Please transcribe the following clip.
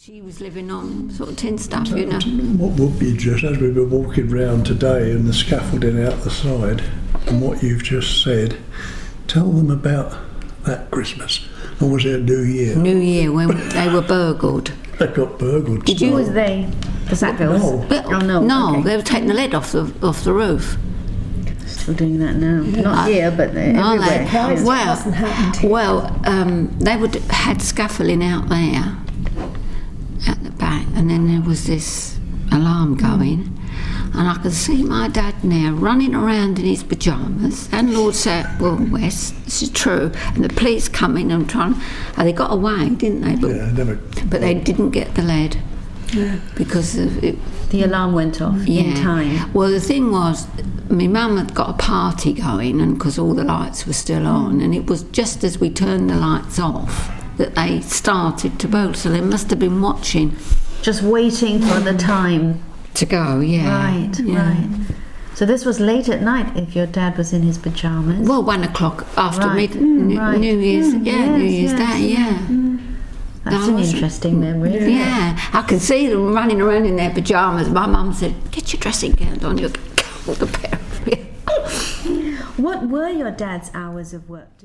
She was living on sort of tin stuff, you know. What would be just as we were walking round today and the scaffolding out the side and what you've just said, tell them about that Christmas. Or was it New Year? New Year, when they were burgled. They got burgled. Did you? Who was they? The Sackvilles? No. But, Oh, no. No, Okay. they were taking the lead off the roof. Still doing that now. Not here, but they're Are they? everywhere. Yeah. Well, hasn't happened here. they had scaffolding out there at the back, and then there was this alarm going, and I could see my dad now running around in his pyjamas, and Lord Sackville West. This is true. And the police coming and trying. And they got away, didn't they? But they didn't get the lead because of it. The alarm went off in time. Well, the thing was, my mum had got a party going, and because all the lights were still on, and it was just as we turned the lights off that they started to bolt. So they must have been watching Just waiting for the time. to go. Yeah, Right. So this was late at night if your dad was in his pyjamas. Well, 1 o'clock after Right. New Year's. yes, New Year's yes. Day. Yeah. That's that an was- interesting memory. Isn't it? Yeah, I could see them running around in their pyjamas. My mum said, "Get your dressing gown on, you'll get cold." The pair of you. What were your dad's hours of work?